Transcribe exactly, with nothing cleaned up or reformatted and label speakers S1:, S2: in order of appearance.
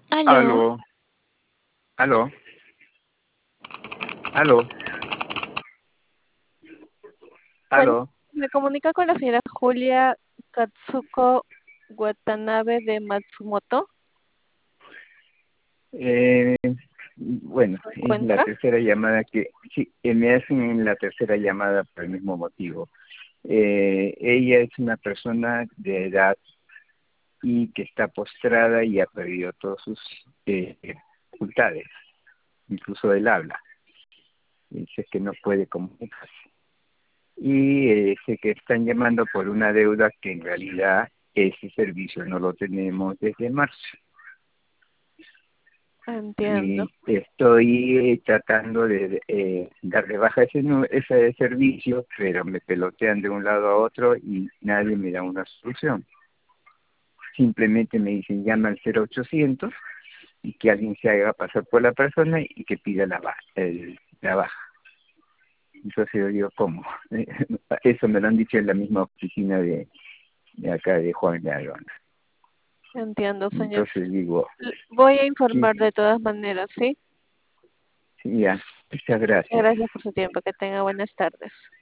S1: Aló,
S2: Aló, aló, aló,
S1: bueno,
S2: aló.
S1: me comunica con la señora Julia Katsuko Watanabe de Matsumoto.
S2: Eh, bueno,
S1: ¿Se
S2: es la
S1: encuentra?
S2: tercera llamada que sí, que me hacen la tercera llamada por el mismo motivo. Eh, ella es una persona de edad y que está postrada y ha perdido todas sus eh, facultades, incluso el habla. Dice que no puede comunicarse. Y eh, sé que están llamando por una deuda que en realidad ese servicio no lo tenemos desde marzo.
S1: Entiendo,
S2: Y estoy eh, tratando de eh, dar de baja ese, nu- ese servicio, pero me pelotean de un lado a otro y nadie me da una solución. Simplemente me dicen llama al cero ochocientos y que alguien se haga pasar por la persona y que pida la baja. El, la baja. Entonces yo digo, ¿cómo? Eso me lo han dicho en la misma oficina de, de acá de Juan de Arona.
S1: entiendo, señor.
S2: Entonces digo,
S1: L- Voy a
S2: sí,
S1: informar de todas maneras, ¿sí?
S2: sí, ya, muchas gracias.
S1: Gracias por su tiempo. Que tenga buenas tardes.